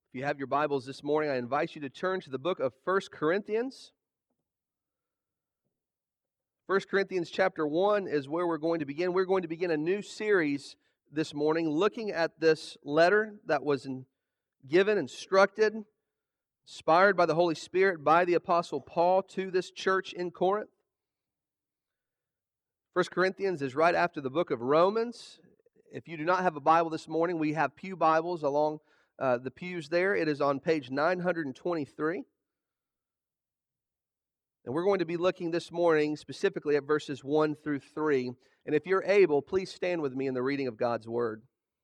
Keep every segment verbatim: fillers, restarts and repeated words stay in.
If you have your Bibles this morning, I invite you to turn to the book of First Corinthians. First Corinthians chapter one is where we're going to begin. We're going to begin a new series this morning looking at this letter that was in, given, instructed, inspired by the Holy Spirit by the Apostle Paul to this church in Corinth. First Corinthians is right after the book of Romans. If you do not have a Bible this morning, we have pew Bibles along Uh, the pews there. It is on page nine hundred twenty-three. And we're going to be looking this morning specifically at verses one through three. And if you're able, please stand with me in the reading of God's Word.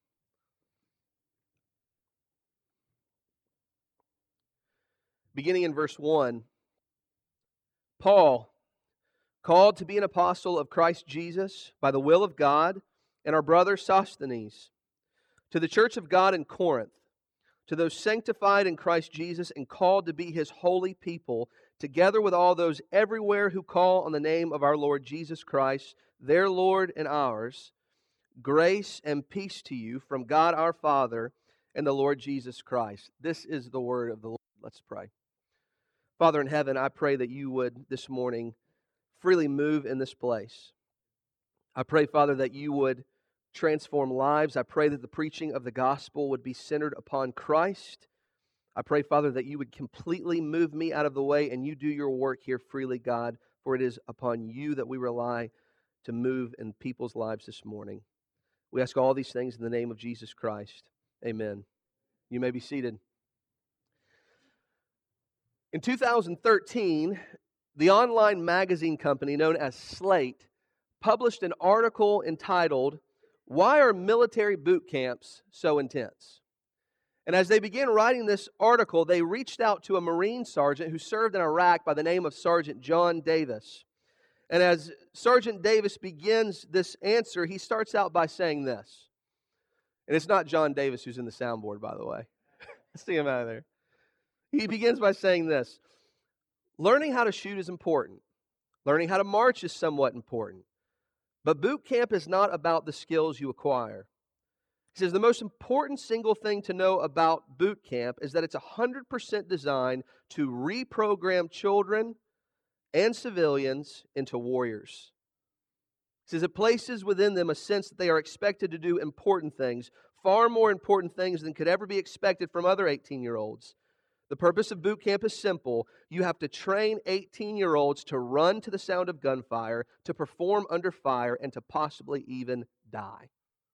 Beginning in verse one. Paul, called to be an apostle of Christ Jesus by the will of God, and our brother Sosthenes, to the church of God in Corinth, to those sanctified in Christ Jesus and called to be His holy people, together with all those everywhere who call on the name of our Lord Jesus Christ, their Lord and ours, grace and peace to you from God our Father and the Lord Jesus Christ. This is the word of the Lord. Let's pray. Father in heaven, I pray that you would this morning freely move in this place. I pray, Father, that you would transform lives. I pray that the preaching of the gospel would be centered upon Christ. I pray, Father, that you would completely move me out of the way and you do your work here freely, God, for it is upon you that we rely to move in people's lives this morning. We ask all these things in the name of Jesus Christ. Amen. You may be seated. In two thousand thirteen, the online magazine company known as Slate published an article entitled, "Why are military boot camps so intense?" And as they began writing this article, they reached out to a Marine sergeant who served in Iraq by the name of Sergeant John Davis. And as Sergeant Davis begins this answer, he starts out by saying this. And it's not John Davis who's in the soundboard, by the way. Let's see him out of there. He begins by saying this: learning how to shoot is important. Learning how to march is somewhat important. But boot camp is not about the skills you acquire. He says the most important single thing to know about boot camp is that it's one hundred percent designed to reprogram children and civilians into warriors. He says it places within them a sense that they are expected to do important things, far more important things than could ever be expected from other eighteen-year-olds. The purpose of boot camp is simple. You have to train eighteen-year-olds to run to the sound of gunfire, to perform under fire, and to possibly even die.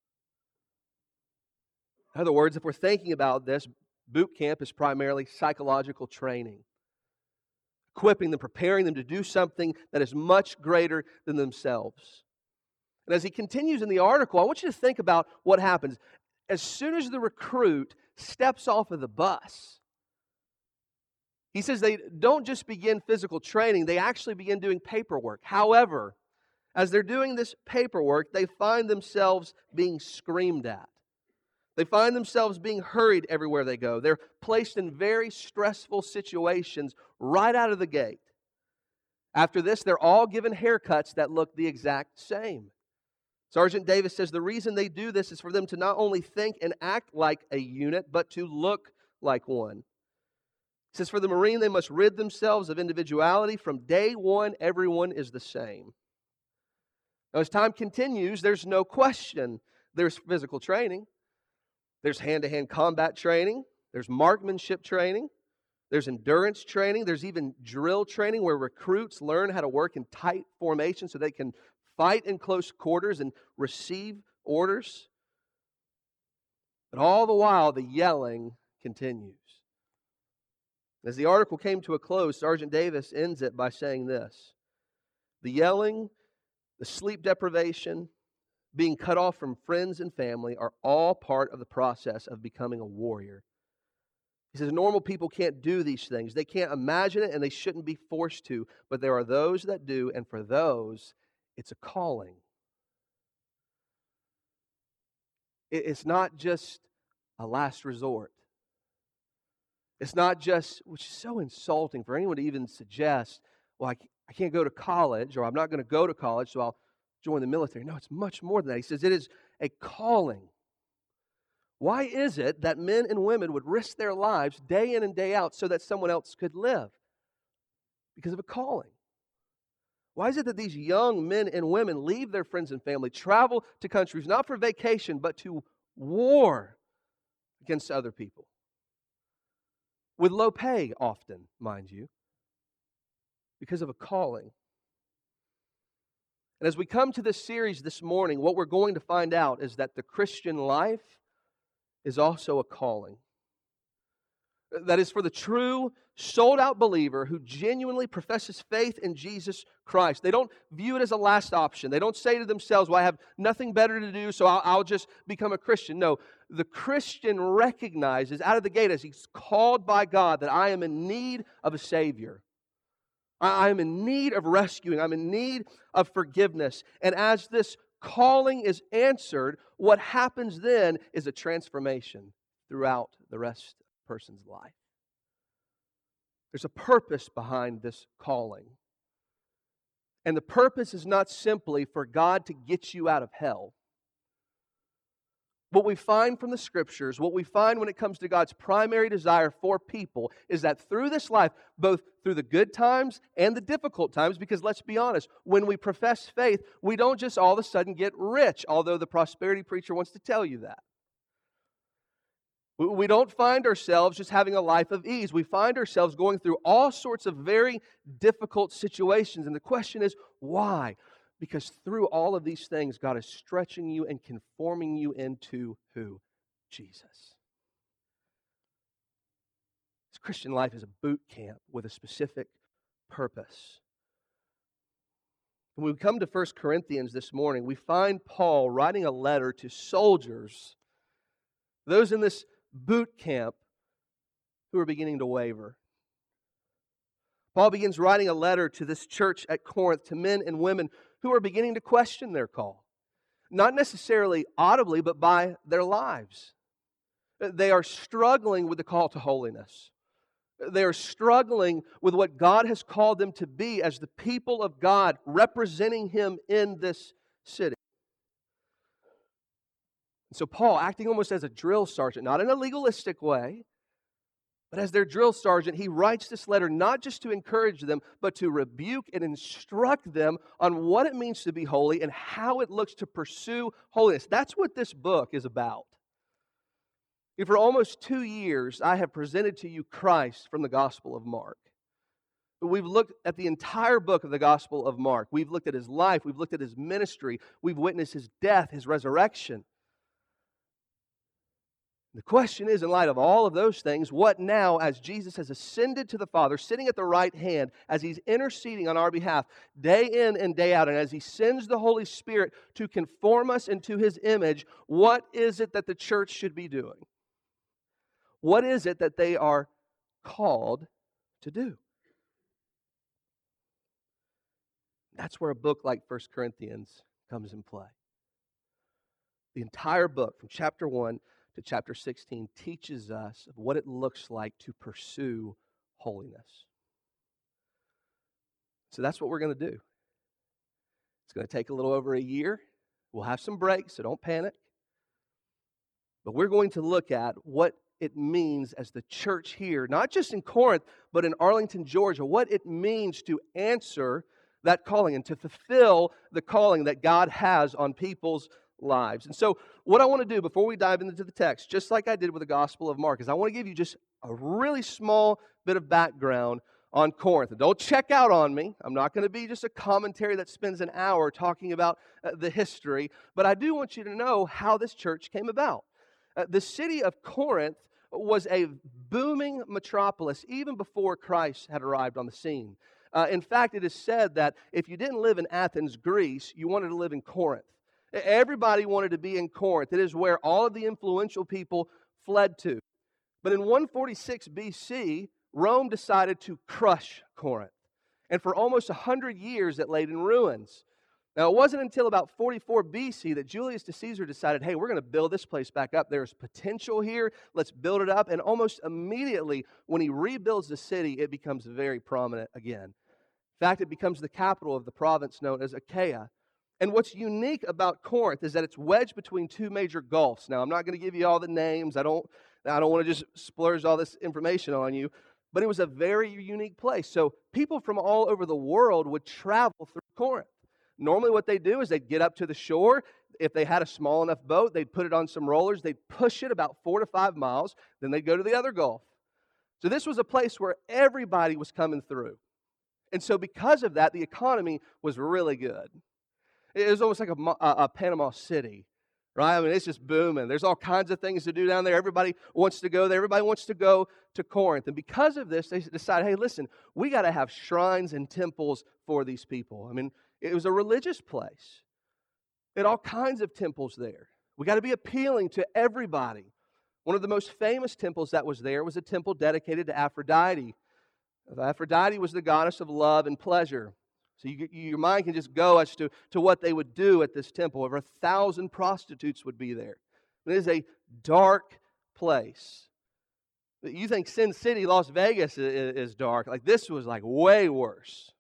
In other words, if we're thinking about this, boot camp is primarily psychological training, equipping them, preparing them to do something that is much greater than themselves. And as he continues in the article, I want you to think about what happens. As soon as the recruit steps off of the bus, he says they don't just begin physical training, they actually begin doing paperwork. However, as they're doing this paperwork, they find themselves being screamed at. They find themselves being hurried everywhere they go. They're placed in very stressful situations right out of the gate. After this, they're all given haircuts that look the exact same. Sergeant Davis says the reason they do this is for them to not only think and act like a unit, but to look like one. He says for the Marine, they must rid themselves of individuality. From day one, everyone is the same. Now, as time continues, there's no question there's physical training. There's hand-to-hand combat training. There's marksmanship training. There's endurance training. There's even drill training where recruits learn how to work in tight formation so they can fight in close quarters and receive orders. But all the while, the yelling continues. As the article came to a close, Sergeant Davis ends it by saying this: the yelling, the sleep deprivation, being cut off from friends and family are all part of the process of becoming a warrior. He says normal people can't do these things. They can't imagine it and they shouldn't be forced to. But there are those that do, and for those, it's a calling. It's not just a last resort. It's not just, which is so insulting for anyone to even suggest, well, I, I can't go to college, or I'm not going to go to college, so I'll join the military. No, it's much more than that. He says it is a calling. Why is it that men and women would risk their lives day in and day out so that someone else could live? Because of a calling. Why is it that these young men and women leave their friends and family, travel to countries, not for vacation, but to war against other people? With low pay, often, mind you, because of a calling. And as we come to this series this morning, what we're going to find out is that the Christian life is also a calling. That is for the true, sold-out believer who genuinely professes faith in Jesus Christ. They don't view it as a last option. They don't say to themselves, well, I have nothing better to do, so I'll, I'll just become a Christian. No, the Christian recognizes out of the gate as he's called by God that I am in need of a Savior. I, I am in need of rescuing. I'm in need of forgiveness. And as this calling is answered, what happens then is a transformation throughout the rest person's life. There's a purpose behind this calling. And the purpose is not simply for God to get you out of hell. What we find from the Scriptures, what we find when it comes to God's primary desire for people is that through this life, both through the good times and the difficult times, because let's be honest, when we profess faith, we don't just all of a sudden get rich, although the prosperity preacher wants to tell you that. We don't find ourselves just having a life of ease. We find ourselves going through all sorts of very difficult situations. And the question is, why? Because through all of these things, God is stretching you and conforming you into who? Jesus. This Christian life is a boot camp with a specific purpose. When we come to First Corinthians this morning, we find Paul writing a letter to soldiers, those in this boot camp who are beginning to waver. Paul begins writing a letter to this church at Corinth, to men and women who are beginning to question their call. Not necessarily audibly, but by their lives. They are struggling with the call to holiness. They are struggling with what God has called them to be as the people of God, representing Him in this city. And so Paul, acting almost as a drill sergeant, not in a legalistic way, but as their drill sergeant, he writes this letter not just to encourage them, but to rebuke and instruct them on what it means to be holy and how it looks to pursue holiness. That's what this book is about. And for almost two years, I have presented to you Christ from the Gospel of Mark. We've looked at the entire book of the Gospel of Mark. We've looked at His life. We've looked at His ministry. We've witnessed His death, His resurrection. The question is, in light of all of those things, what now as Jesus has ascended to the Father, sitting at the right hand, as He's interceding on our behalf, day in and day out, and as He sends the Holy Spirit to conform us into His image, what is it that the church should be doing? What is it that they are called to do? That's where a book like First Corinthians comes in play. The entire book, from chapter one to chapter sixteen, teaches us of what it looks like to pursue holiness. So that's what we're going to do. It's going to take a little over a year. We'll have some breaks, so don't panic. But we're going to look at what it means as the church here, not just in Corinth, but in Arlington, Georgia, what it means to answer that calling and to fulfill the calling that God has on people's lives. And so what I want to do before we dive into the text, just like I did with the Gospel of Mark, is I want to give you just a really small bit of background on Corinth. And don't check out on me. I'm not going to be just a commentary that spends an hour talking about uh, the history, but I do want you to know how this church came about. Uh, the city of Corinth was a booming metropolis even before Christ had arrived on the scene. Uh, in fact, it is said that if you didn't live in Athens, Greece, you wanted to live in Corinth. Everybody wanted to be in Corinth. It is where all of the influential people fled to. But in one forty-six B C, Rome decided to crush Corinth. And for almost one hundred years, it laid in ruins. Now, it wasn't until about forty-four B C that Julius Caesar decided, hey, we're going to build this place back up. There's potential here. Let's build it up. And almost immediately, when he rebuilds the city, it becomes very prominent again. In fact, it becomes the capital of the province known as Achaia. And what's unique about Corinth is that it's wedged between two major gulfs. Now, I'm not going to give you all the names. I don't, I don't want to just splurge all this information on you. But it was a very unique place. So people from all over the world would travel through Corinth. Normally what they do is they'd get up to the shore. If they had a small enough boat, they'd put it on some rollers. They'd push it about four to five miles. Then they'd go to the other gulf. So this was a place where everybody was coming through. And so because of that, the economy was really good. It was almost like a, a, a Panama City, right? I mean, it's just booming. There's all kinds of things to do down there. Everybody wants to go there. Everybody wants to go to Corinth. And because of this, they decided, hey, listen, we got to have shrines and temples for these people. I mean, it was a religious place. It had all kinds of temples there. We got to be appealing to everybody. One of the most famous temples that was there was a temple dedicated to Aphrodite. Aphrodite was the goddess of love and pleasure. So you, your mind can just go as to, to what they would do at this temple. Over a thousand prostitutes would be there. It is a dark place. You think Sin City, Las Vegas is, is dark. Like this was like way worse.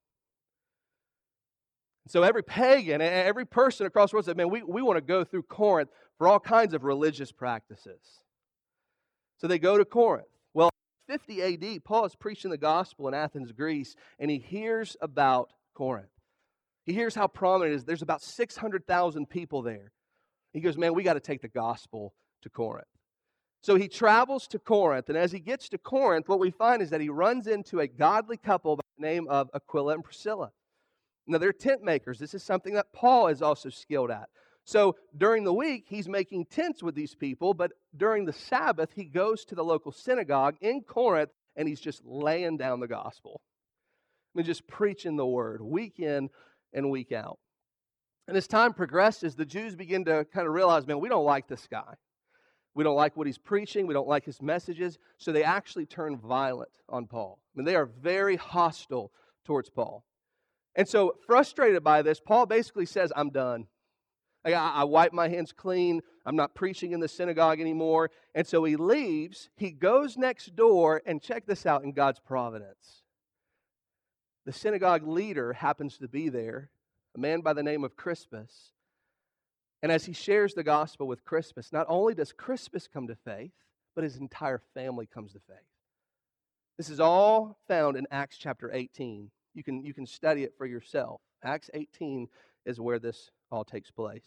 So every pagan, every person across the world said, man, we, we want to go through Corinth for all kinds of religious practices. So they go to Corinth. Well, fifty A D, Paul is preaching the gospel in Athens, Greece, and he hears about Corinth. He hears how prominent it is. There's about six hundred thousand people there. He goes, man, we got to take the gospel to Corinth. So he travels to Corinth, and as he gets to Corinth, what we find is that he runs into a godly couple by the name of Aquila and Priscilla. Now, they're tent makers. This is something that Paul is also skilled at. So during the week, he's making tents with these people, but during the Sabbath, he goes to the local synagogue in Corinth, and he's just laying down the gospel. I mean, just preaching the word week in and week out. And as time progresses, the Jews begin to kind of realize, man, we don't like this guy. We don't like what he's preaching. We don't like his messages. So they actually turn violent on Paul. I mean, they are very hostile towards Paul. And so, frustrated by this, Paul basically says, I'm done. I, I wipe my hands clean. I'm not preaching in the synagogue anymore. And so he leaves. He goes next door, and check this out in God's providence. The synagogue leader happens to be there, a man by the name of Crispus. And as he shares the gospel with Crispus, not only does Crispus come to faith, but his entire family comes to faith. This is all found in Acts chapter eighteen. You can, you can study it for yourself. Acts eighteen is where this all takes place.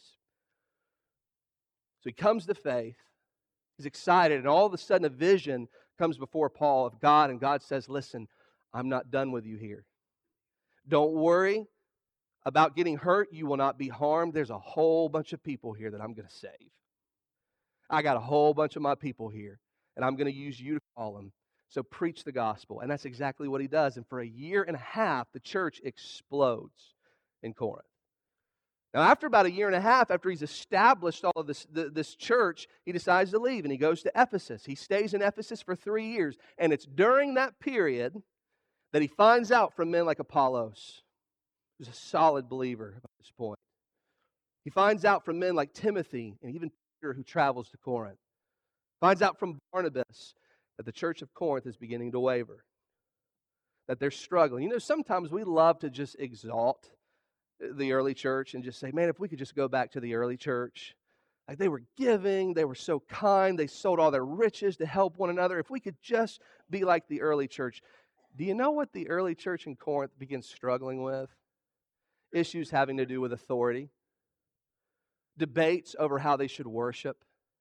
So he comes to faith. He's excited, and all of a sudden a vision comes before Paul of God, and God says, listen, I'm not done with you here. Don't worry about getting hurt. You will not be harmed. There's a whole bunch of people here that I'm going to save. I got a whole bunch of my people here, and I'm going to use you to call them. So preach the gospel. And that's exactly what he does. And for a year and a half, the church explodes in Corinth. Now, after about a year and a half, after he's established all of this, this church, he decides to leave, and he goes to Ephesus. He stays in Ephesus for three years. And it's during that period that he finds out from men like Apollos, who's a solid believer at this point. He finds out from men like Timothy and even Peter, who travels to Corinth. Finds out from Barnabas that the church of Corinth is beginning to waver, that they're struggling. You know, sometimes we love to just exalt the early church and just say, man, if we could just go back to the early church. Like they were giving, they were so kind, they sold all their riches to help one another. If we could just be like the early church. Do you know what the early church in Corinth begins struggling with? Issues having to do with authority. Debates over how they should worship.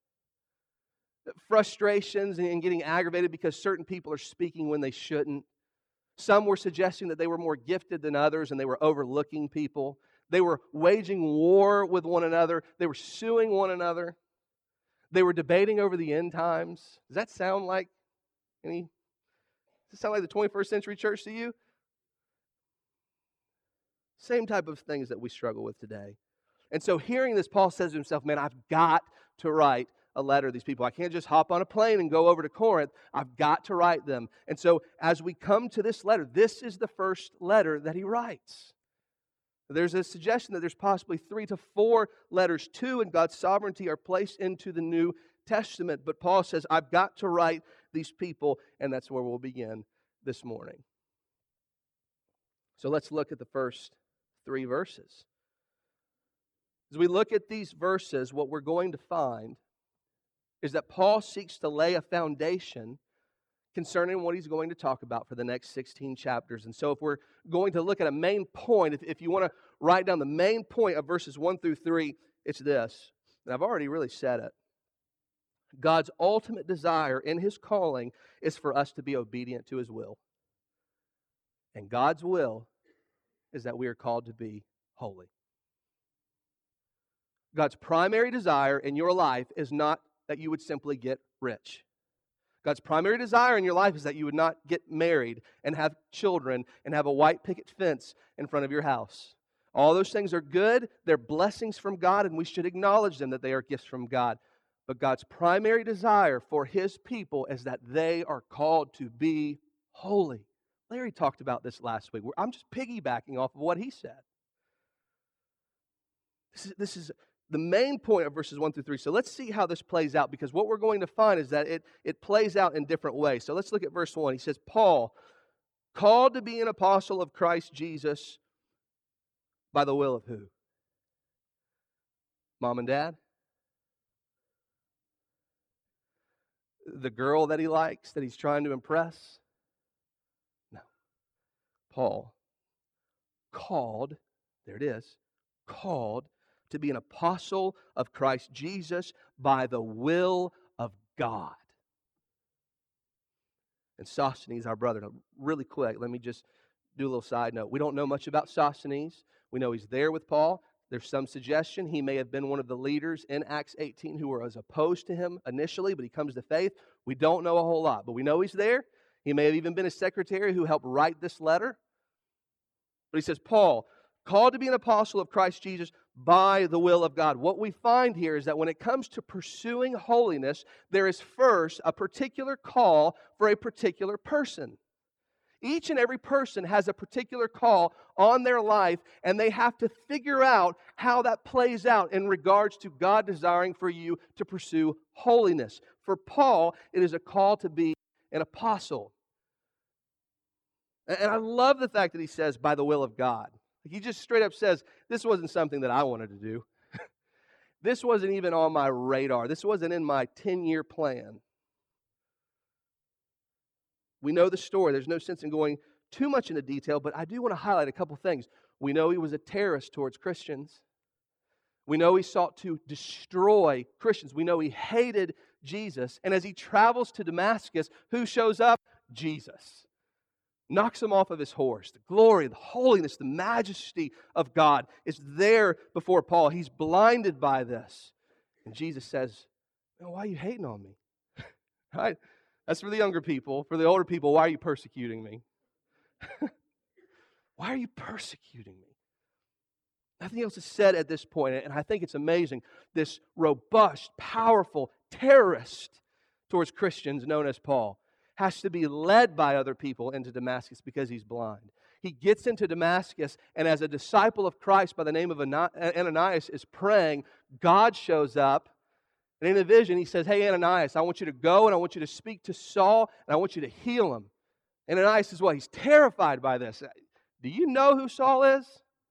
Frustrations and getting aggravated because certain people are speaking when they shouldn't. Some were suggesting that they were more gifted than others and they were overlooking people. They were waging war with one another. They were suing one another. They were debating over the end times. Does that sound like any? Does it sound like the twenty-first century church to you? Same type of things that we struggle with today. And so hearing this, Paul says to himself, man, I've got to write a letter to these people. I can't just hop on a plane and go over to Corinth. I've got to write them. And so as we come to this letter, this is the first letter that he writes. There's a suggestion that there's possibly three to four letters. Two in God's sovereignty are placed into the New Testament. But Paul says, I've got to write these people, and that's where we'll begin this morning. So let's look at the first three verses. As we look at these verses, what we're going to find is that Paul seeks to lay a foundation concerning what he's going to talk about for the next sixteen chapters. And so if we're going to look at a main point, if, if you want to write down the main point of verses one through three, it's this. And I've already really said it. God's ultimate desire in His calling is for us to be obedient to His will. And God's will is that we are called to be holy. God's primary desire in your life is not that you would simply get rich. God's primary desire in your life is that you would not get married and have children and have a white picket fence in front of your house. All those things are good. They're blessings from God, and we should acknowledge them, that they are gifts from God. But God's primary desire for His people is that they are called to be holy. Larry talked about this last week. I'm just piggybacking off of what he said. This is, this is the main point of verses one through three. So let's see how this plays out, because what we're going to find is that it, it plays out in different ways. So let's look at verse one. He says, Paul, called to be an apostle of Christ Jesus by the will of who? Mom and dad? The girl that he likes, that he's trying to impress? No. Paul, called, there it is, called to be an apostle of Christ Jesus by the will of God. And Sosthenes, our brother, now, really quick, let me just do a little side note. We don't know much about Sosthenes. We know he's there with Paul. There's some suggestion he may have been one of the leaders in Acts eighteen who were as opposed to him initially, but he comes to faith. We don't know a whole lot, but we know he's there. He may have even been a secretary who helped write this letter. But he says, Paul, called to be an apostle of Christ Jesus by the will of God. What we find here is that when it comes to pursuing holiness, there is first a particular call for a particular person. Each and every person has a particular call on their life, and they have to figure out how that plays out in regards to God desiring for you to pursue holiness. For Paul, it is a call to be an apostle. And I love the fact that he says, by the will of God. He just straight up says, this wasn't something that I wanted to do. This wasn't even on my radar. This wasn't in my ten-year plan. We know the story. There's no sense in going too much into detail, but I do want to highlight a couple things. We know he was a terrorist towards Christians. We know he sought to destroy Christians. We know he hated Jesus. And as he travels to Damascus, who shows up? Jesus. Knocks him off of his horse. The glory, the holiness, the majesty of God is there before Paul. He's blinded by this. And Jesus says, why are you hating on me? Right? That's for the younger people. For the older people, why are you persecuting me? Why are you persecuting me? Nothing else is said at this point, and I think it's amazing. This robust, powerful terrorist towards Christians known as Paul has to be led by other people into Damascus because he's blind. He gets into Damascus, and as a disciple of Christ by the name of Ananias is praying, God shows up. And in the vision, he says, hey, Ananias, I want you to go and I want you to speak to Saul and I want you to heal him. And Ananias says, well, he's terrified by this. Do you know who Saul is?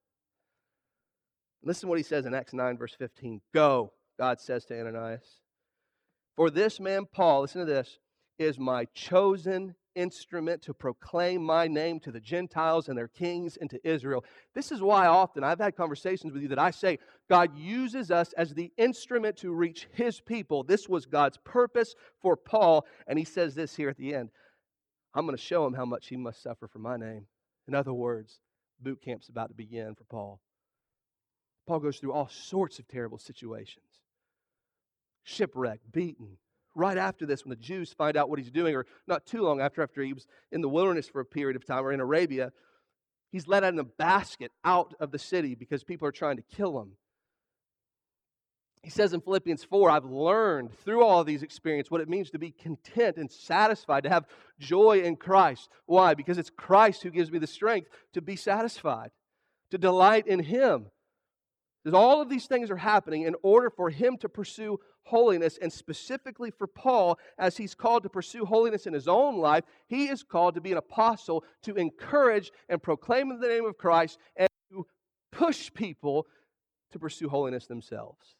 Listen to what he says in Acts nine, verse fifteen. Go, God says to Ananias. For this man, Paul, listen to this, is my chosen instrument to proclaim my name to the Gentiles and their kings and to Israel. This is why often I've had conversations with you that I say God uses us as the instrument to reach His people. This was God's purpose for Paul, and he says this here at the end. I'm going to show him how much he must suffer for my name. In other words, boot camp's about to begin for Paul. Paul goes through all sorts of terrible situations. Shipwrecked, beaten. Right after this, when the Jews find out what he's doing, or not too long after, after he was in the wilderness for a period of time, or in Arabia, he's let out in a basket out of the city because people are trying to kill him. He says in Philippians four, I've learned through all of these experiences what it means to be content and satisfied, to have joy in Christ. Why? Because it's Christ who gives me the strength to be satisfied, to delight in Him. Because all of these things are happening in order for him to pursue holiness, and specifically for Paul, as he's called to pursue holiness in his own life, he is called to be an apostle, to encourage and proclaim the name of Christ, and to push people to pursue holiness themselves.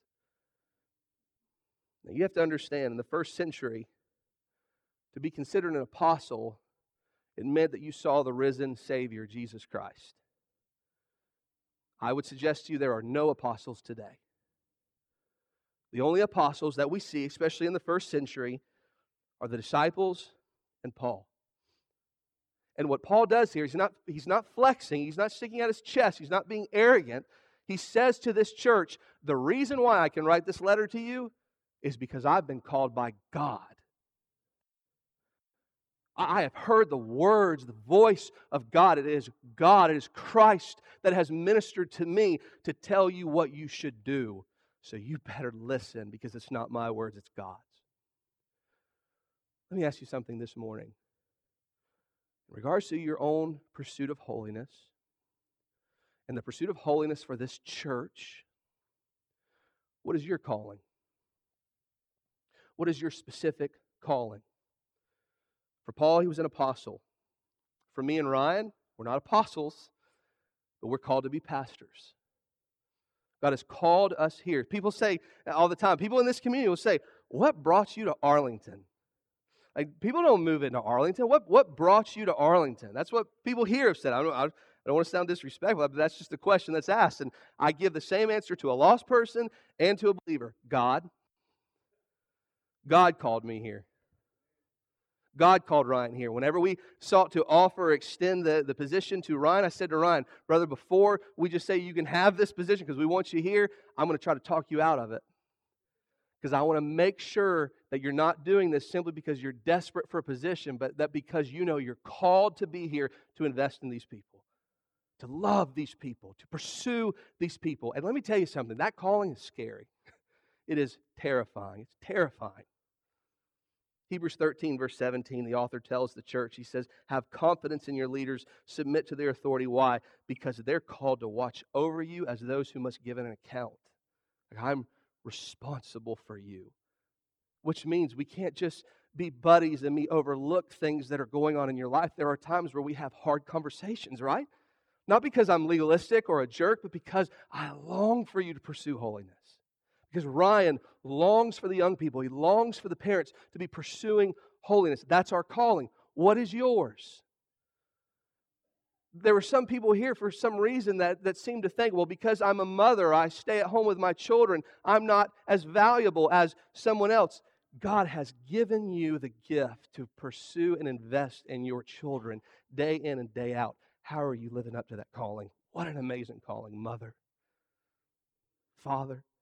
Now, you have to understand, in the first century, to be considered an apostle, it meant that you saw the risen Savior, Jesus Christ. I would suggest to you there are no apostles today. The only apostles that we see, especially in the first century, are the disciples and Paul. And what Paul does here, he's not, he's not flexing, he's not sticking out his chest, he's not being arrogant. He says to this church, the reason why I can write this letter to you is because I've been called by God. I have heard the words, the voice of God. It is God, it is Christ that has ministered to me to tell you what you should do. So you better listen, because it's not my words, it's God's. Let me ask you something this morning. In regards to your own pursuit of holiness, and the pursuit of holiness for this church, what is your calling? What is your specific calling? For Paul, he was an apostle. For me and Ryan, we're not apostles, but we're called to be pastors. God has called us here. People say all the time, people in this community will say, what brought you to Arlington? Like, people don't move into Arlington. What, what brought you to Arlington? That's what people here have said. I don't, I don't want to sound disrespectful, but that's just the question that's asked. And I give the same answer to a lost person and to a believer. God. God called me here. God called Ryan here. Whenever we sought to offer or extend the, the position to Ryan, I said to Ryan, brother, before we just say you can have this position because we want you here, I'm going to try to talk you out of it. Because I want to make sure that you're not doing this simply because you're desperate for a position, but that because you know you're called to be here to invest in these people, to love these people, to pursue these people. And let me tell you something, that calling is scary. It is terrifying. It's terrifying. Hebrews thirteen, verse seventeen, the author tells the church, he says, have confidence in your leaders, submit to their authority. Why? Because they're called to watch over you as those who must give an account. Like, I'm responsible for you. Which means we can't just be buddies and me overlook things that are going on in your life. There are times where we have hard conversations, right? Not because I'm legalistic or a jerk, but because I long for you to pursue holiness. Because Ryan longs for the young people. He longs for the parents to be pursuing holiness. That's our calling. What is yours? There were some people here for some reason that, that seem to think, well, because I'm a mother, I stay at home with my children, I'm not as valuable as someone else. God has given you the gift to pursue and invest in your children day in and day out. How are you living up to that calling? What an amazing calling, mother, father.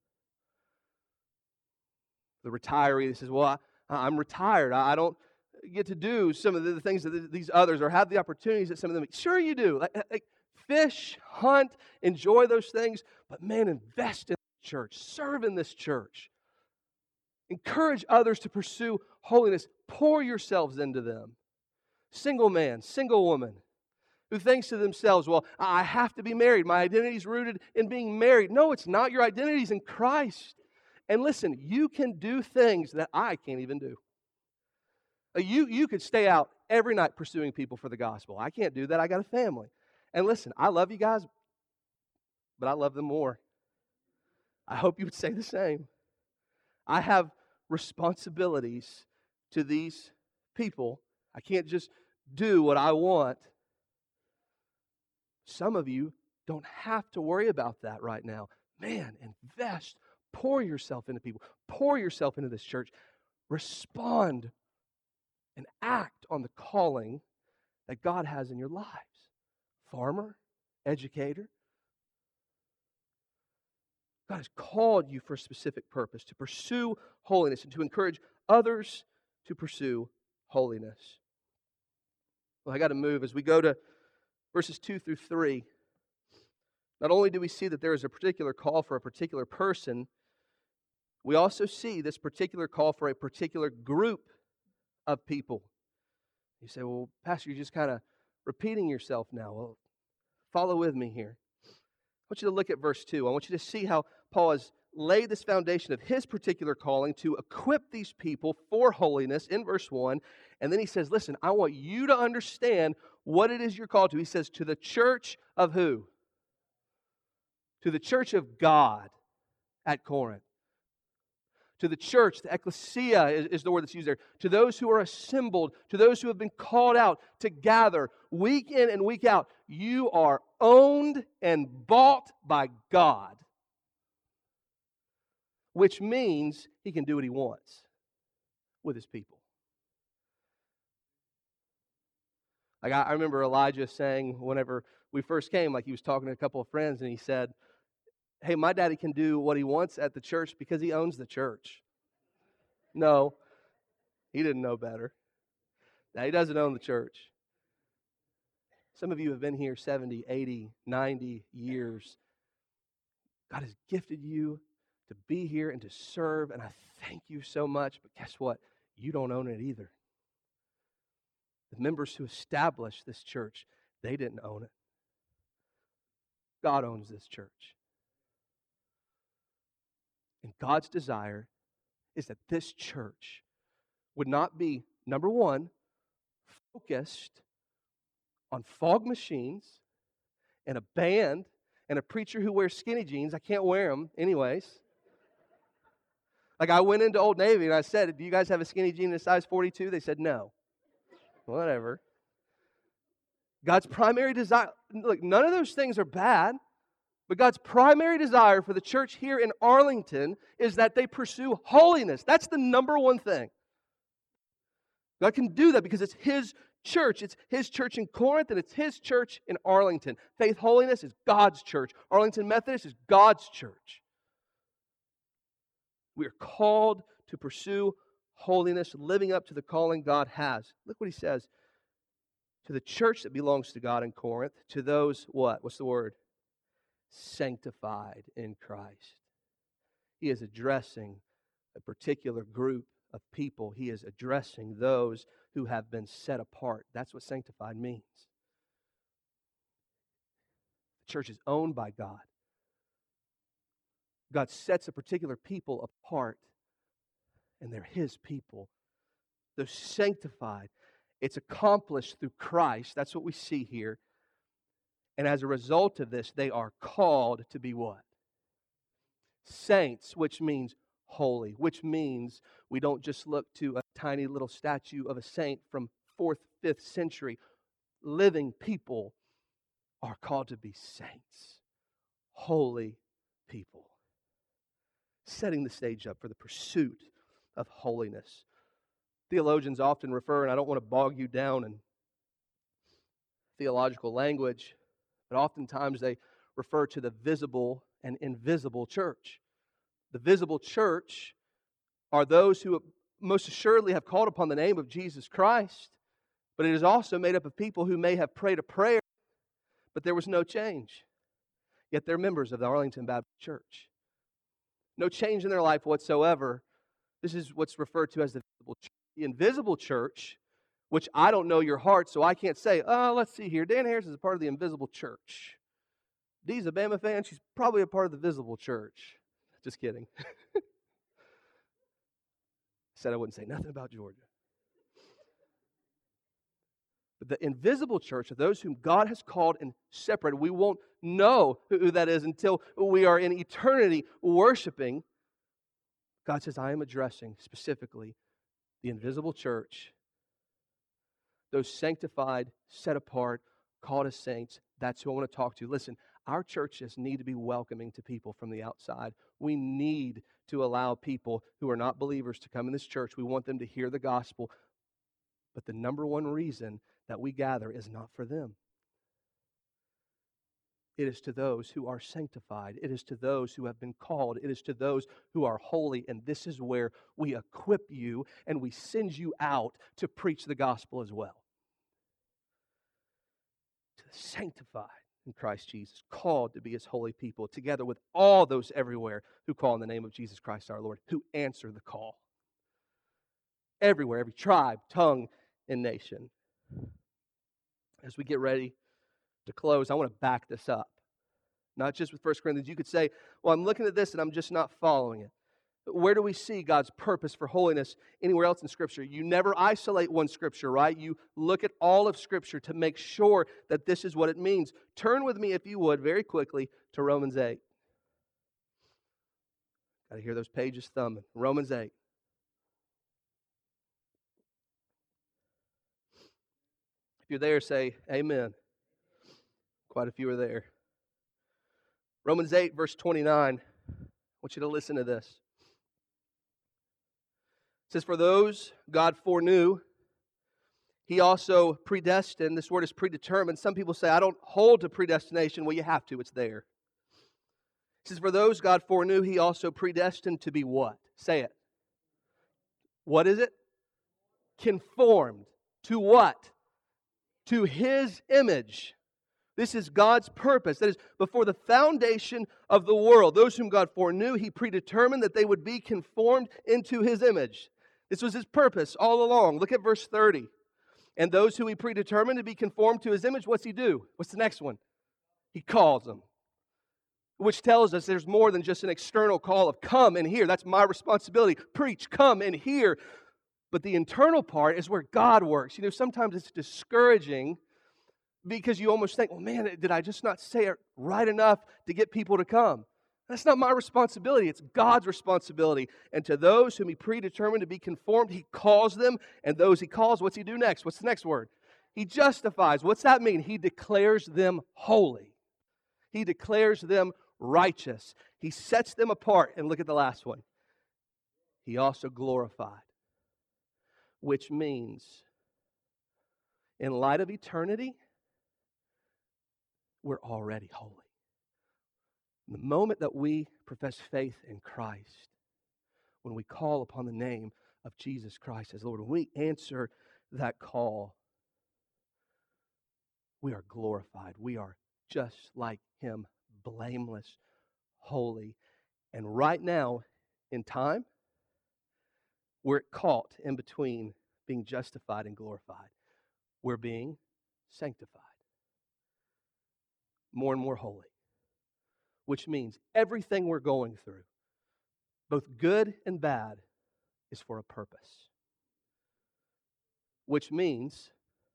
The retiree that says, well, I, I'm retired. I, I don't get to do some of the things that these others or have the opportunities that some of them. Sure you do. Like, like fish, hunt, enjoy those things. But man, invest in the church. Serve in this church. Encourage others to pursue holiness. Pour yourselves into them. Single man, single woman who thinks to themselves, well, I have to be married. My identity is rooted in being married. No, it's not. Your identity is in Christ. And listen, you can do things that I can't even do. You, you could stay out every night pursuing people for the gospel. I can't do that. I got a family. And listen, I love you guys, but I love them more. I hope you would say the same. I have responsibilities to these people. I can't just do what I want. Some of you don't have to worry about that right now. Man, invest. Pour yourself into people. Pour yourself into this church. Respond and act on the calling that God has in your lives. Farmer, educator. God has called you for a specific purpose, to pursue holiness and to encourage others to pursue holiness. Well, I got to move as we go to verses two through three. Not only do we see that there is a particular call for a particular person, we also see this particular call for a particular group of people. You say, well, Pastor, you're just kind of repeating yourself now. Well, follow with me here. I want you to look at verse two. I want you to see how Paul has laid this foundation of his particular calling to equip these people for holiness in verse one. And then he says, listen, I want you to understand what it is you're called to. He says, to the church of who? To the church of God at Corinth. To the church, the ecclesia is, is the word that's used there. To those who are assembled, to those who have been called out to gather week in and week out, you are owned and bought by God. Which means He can do what He wants with His people. Like I, I remember Elijah saying whenever we first came, like he was talking to a couple of friends, and he said, hey, my daddy can do what he wants at the church because he owns the church. No, he didn't know better. Now, he doesn't own the church. Some of you have been here seventy, eighty, ninety years. God has gifted you to be here and to serve, and I thank you so much. But guess what? You don't own it either. The members who established this church, they didn't own it. God owns this church. And God's desire is that this church would not be, number one, focused on fog machines and a band and a preacher who wears skinny jeans. I can't wear them anyways. Like I went into Old Navy and I said, do you guys have a skinny jean in a size forty-two? They said no. Whatever. God's primary desire, look, none of those things are bad, but God's primary desire for the church here in Arlington is that they pursue holiness. That's the number one thing. God can do that because it's His church. It's His church in Corinth and it's His church in Arlington. Faith Holiness is God's church. Arlington Methodist is God's church. We are called to pursue holiness, living up to the calling God has. Look what he says. To the church that belongs to God in Corinth, to those, what? What's the word? Sanctified in Christ. He is addressing a particular group of people. He is addressing those who have been set apart. That's what sanctified means. The church is owned by God. God sets a particular people apart, and they're His people. They're sanctified. It's accomplished through Christ. That's what we see here. And as a result of this, they are called to be what? Saints, which means holy, which means we don't just look to a tiny little statue of a saint from fourth, fifth century. Living people are called to be saints, holy people. Setting the stage up for the pursuit of holiness. Theologians often refer, and I don't want to bog you down in theological language, but oftentimes they refer to the visible and invisible church. The visible church are those who most assuredly have called upon the name of Jesus Christ, but it is also made up of people who may have prayed a prayer, but there was no change. Yet they're members of the Arlington Baptist Church. No change in their life whatsoever. This is what's referred to as the visible church. The invisible church, which I don't know your heart, so I can't say, oh, let's see here. Dan Harris is a part of the invisible church. Dee's a Bama fan. She's probably a part of the visible church. Just kidding. Said I wouldn't say nothing about Georgia. But the invisible church are those whom God has called and separated. We won't know who that is until we are in eternity worshiping. God says, I am addressing specifically the invisible church, those sanctified, set apart, called as saints. That's who I want to talk to. Listen, our churches need to be welcoming to people from the outside. We need to allow people who are not believers to come in this church. We want them to hear the gospel. But the number one reason that we gather is not for them. It is to those who are sanctified. It is to those who have been called. It is to those who are holy. And this is where we equip you and we send you out to preach the gospel as well. To the sanctified in Christ Jesus, called to be His holy people, together with all those everywhere who call in the name of Jesus Christ our Lord, who answer the call. Everywhere, every tribe, tongue, and nation. As we get ready to close, I want to back this up. Not just with First Corinthians. You could say, well, I'm looking at this and I'm just not following it. But where do we see God's purpose for holiness anywhere else in Scripture? You never isolate one Scripture, right? You look at all of Scripture to make sure that this is what it means. Turn with me, if you would, very quickly to Romans eight. Got to hear those pages thumbing. Romans eight. If you're there, say amen. Quite a few are there. Romans eight, verse twenty-nine. I want you to listen to this. It says, for those God foreknew, He also predestined. This word is predetermined. Some people say, I don't hold to predestination. Well, you have to. It's there. It says, for those God foreknew, He also predestined to be what? Say it. What is it? Conformed. To what? To His image. This is God's purpose. That is, before the foundation of the world, those whom God foreknew, He predetermined that they would be conformed into His image. This was His purpose all along. Look at verse thirty. And those who He predetermined to be conformed to His image, what's He do? What's the next one? He calls them. Which tells us there's more than just an external call of come and hear. That's my responsibility. Preach, come and hear. But the internal part is where God works. You know, sometimes it's discouraging because you almost think, well, man, did I just not say it right enough to get people to come? That's not my responsibility. It's God's responsibility. And to those whom He predetermined to be conformed, He calls them. And those He calls, what's He do next? What's the next word? He justifies. What's that mean? He declares them holy. He declares them righteous. He sets them apart. And look at the last one. He also glorified. Which means, in light of eternity, we're already holy. The moment that we profess faith in Christ, when we call upon the name of Jesus Christ as Lord, when we answer that call, we are glorified. We are just like Him, blameless, holy. And right now, in time, we're caught in between being justified and glorified. We're being sanctified. More and more holy. Which means everything we're going through, both good and bad, is for a purpose. Which means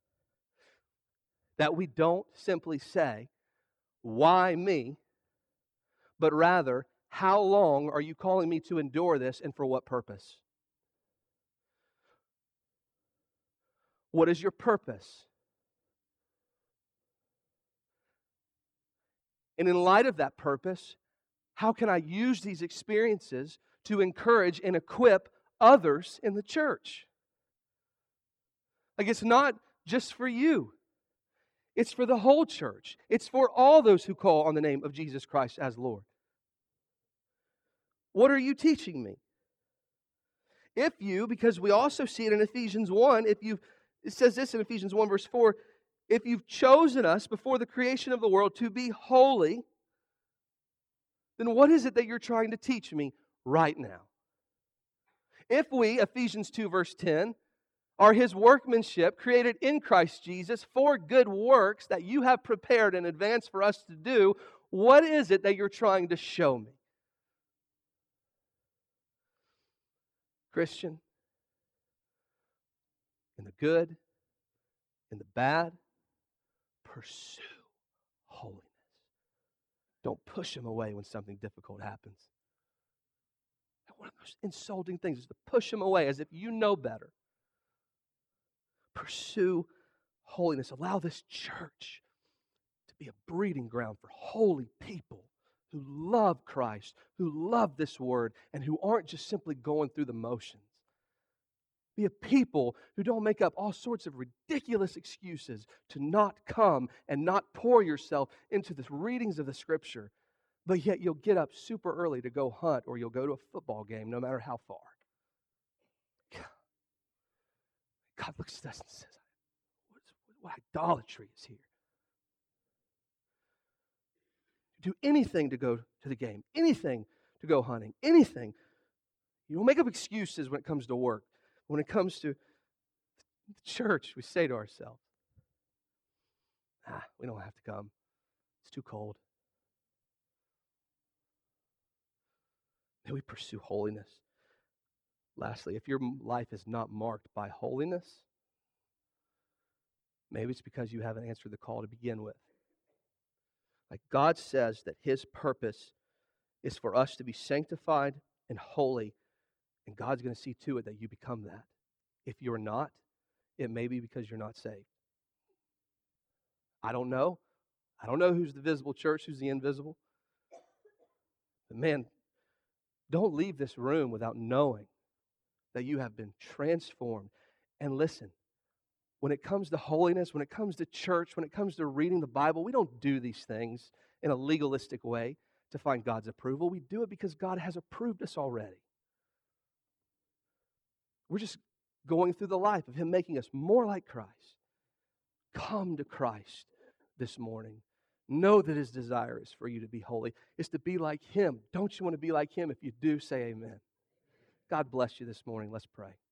that we don't simply say, why me? But rather, how long are you calling me to endure this and for what purpose? What is your purpose? And in light of that purpose, how can I use these experiences to encourage and equip others in the church? Like, it's not just for you. It's for the whole church. It's for all those who call on the name of Jesus Christ as Lord. What are you teaching me? If you, because we also see it in Ephesians one, if you, it says this in Ephesians one verse four, if you've chosen us before the creation of the world to be holy, then what is it that you're trying to teach me right now? If we, Ephesians two verse ten, are His workmanship created in Christ Jesus for good works that you have prepared in advance for us to do, what is it that you're trying to show me? Christian, in the good, in the bad, pursue holiness. Don't push Him away when something difficult happens. One of the most insulting things is to push Him away as if you know better. Pursue holiness. Allow this church to be a breeding ground for holy people who love Christ, who love this Word, and who aren't just simply going through the motions. Be a people who don't make up all sorts of ridiculous excuses to not come and not pour yourself into the readings of the Scripture, but yet you'll get up super early to go hunt or you'll go to a football game no matter how far. God looks at us and says, what idolatry is here? Do anything to go to the game, anything to go hunting, anything. You don't make up excuses when it comes to work. When it comes to the church, we say to ourselves, ah, we don't have to come. It's too cold. May we pursue holiness. Lastly, if your life is not marked by holiness, maybe it's because you haven't answered the call to begin with. Like God says that His purpose is for us to be sanctified and holy, and God's going to see to it that you become that. If you're not, it may be because you're not saved. I don't know. I don't know who's the visible church, who's the invisible. But man, don't leave this room without knowing that you have been transformed. And listen, when it comes to holiness, when it comes to church, when it comes to reading the Bible, we don't do these things in a legalistic way to find God's approval. We do it because God has approved us already. We're just going through the life of Him making us more like Christ. Come to Christ this morning. Know that His desire is for you to be holy. It's to be like Him. Don't you want to be like Him? If you do, say amen. God bless you this morning. Let's pray.